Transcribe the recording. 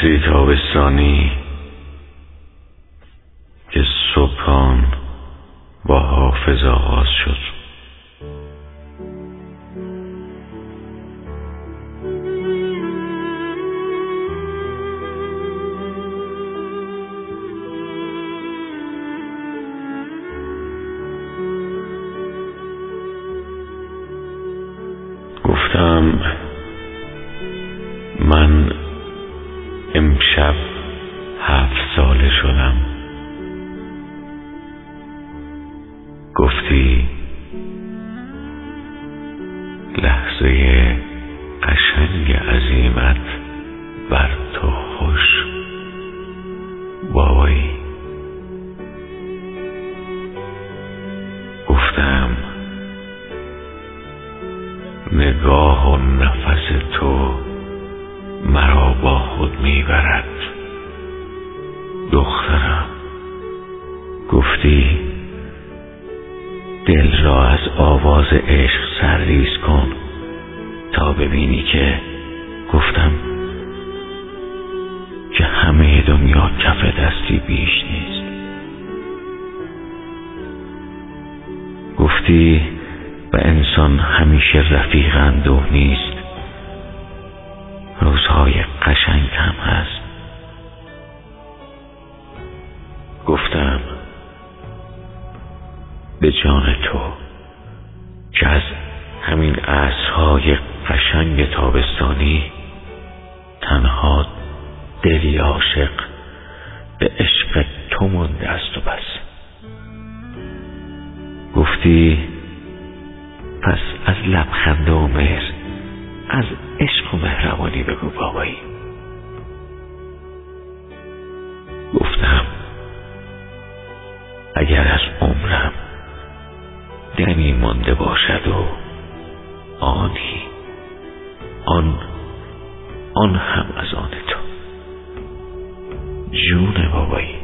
عصری تابستانی که صبحان با حافظ آغاز شد. گفتم من امشب 7 ساله شدم. گفتی لحظه قشنگ عزیمت بر تو خوش بابایی. گفتم نگاه و نفس تو مرا با خود میبرد دخترم. گفتی دل را از آواز عشق سرریز کن تا ببینی که گفتم که همه دنیا کف دستی بیش نیست. گفتی و انسان همیشه رفیق اندوه نیست، روزهای قشنگ هم هست. گفتم به جان تو که از همین عصرهای قشنگ تابستانی تنها دلی عاشق به عشق تو مانده است و بس. گفتی پس از لبخند و مهر از عشق و مهربانی بگو بابایی. گفتم اگر از عمرم دمی مانده باشد و آن هم از آن تو جون بابایی.